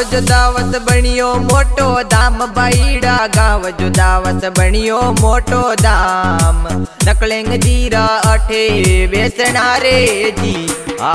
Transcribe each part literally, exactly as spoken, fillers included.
जो दावत बणियो मोटो दाम बाईड़ा गाँव जो दावत बणियो मोटो दाम नकलेंग जीरा अठे बेसना रे जी आ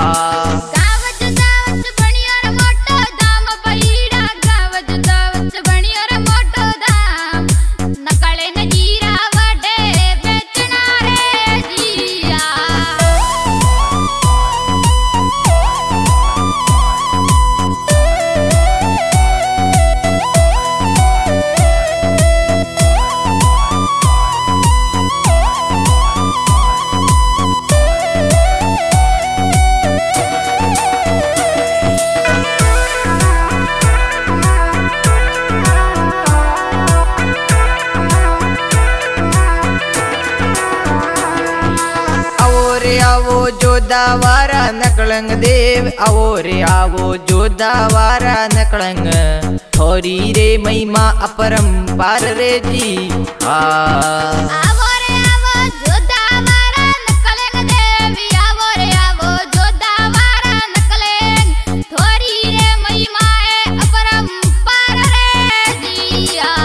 आवो जोदावारा नकलंग देव आवो रे आवो जोदावारा नकलंग थोरी रे महिमा अपरंपार रे जी आ आवो रे आवो जोदावारा नकलंग देव आवो रे आवो जोदावारा नकलंग थोरी रे महिमा अपरंपार रे जी आ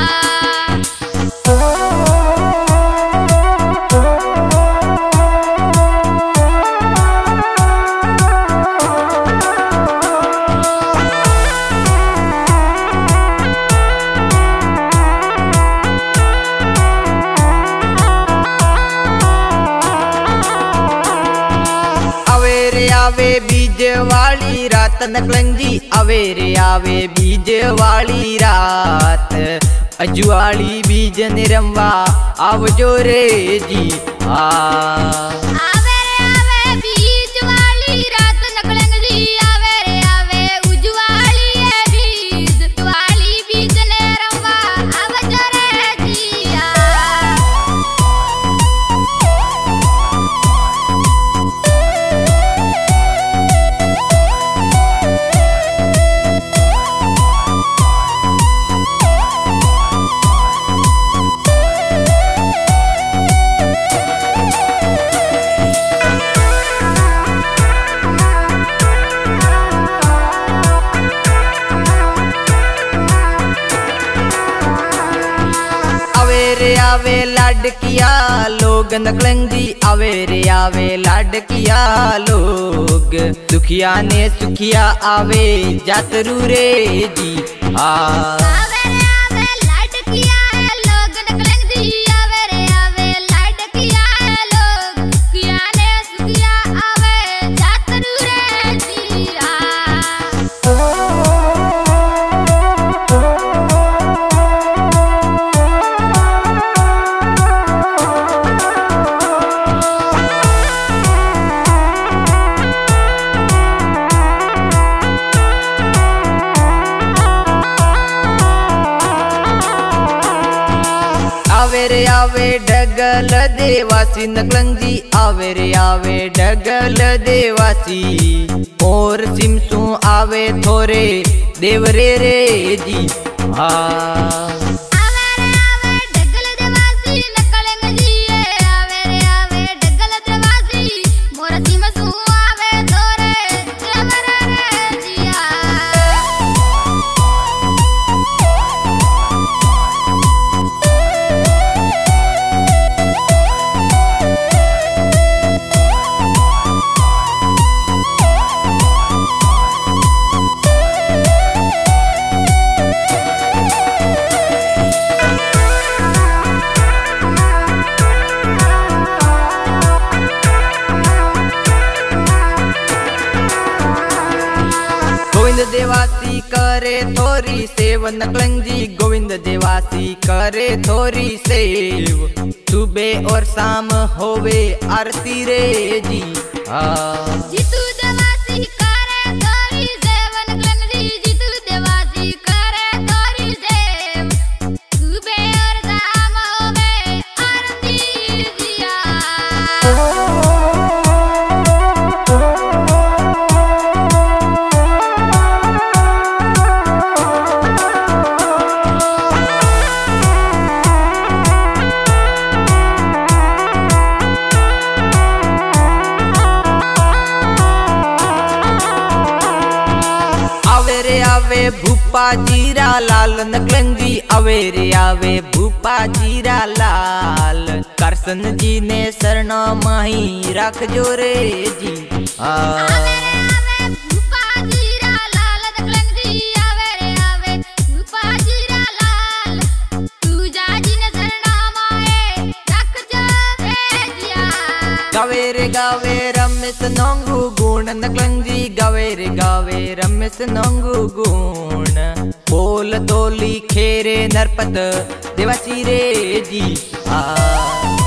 आवे बीज वाली रात नकलंग जी आवे रे आवे बीज वाली रात अजुवाली बीज निरंवा आवजो रे जी आ आवे रे आवे बीज वाली रात नकलंग जी आवे रे आवे उजवाली है बीज वाली बीज निरंवा आवजो रे जी आ आवे लाडकिया लोग नकलंग जी आवे रे आवे लाडकिया लोग दुखिया ने सुखिया आवे जातरू रे जी आ आवे रे आवे लाडकिया लोग नकलंग जी आवे रे आवे लाडकिया लोग दुखिया ने सुखिया आवे जातरू रे जी आ आवे रे आवे डगल देवासी नकलंग जी आवे रे आवे डगल देवासी और सिमसू आवे थोरे देवरे रे जी हाँ गोविंद देवासी करे थोरी सेव नकलंग जी गोविंद देवासी करे थोरी सेव सुबह और शाम होवे आरती रे जी हाँ जीतू देवासी करे थोरी सेव नकलंग जी जीतू देवासी करे थोरी सेव सुबह और शाम होवे आरती जी भूपा जीरा लाल नकलंगी आवे रे आवे भूपा जीरा लाल। करसन जी ने शरणा माही रख जो रे जी आ गावे रे गावे रमेश नोंगू गुण नकलंगी गावे रे गावे रमेश नोंगू गुण। बोल तोली खेरे नरपत देवासी रे जी आ